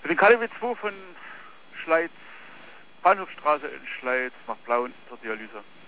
bin KDW 2 von Schleiz, Bahnhofstraße in Schleiz nach Plauen zur Dialyse.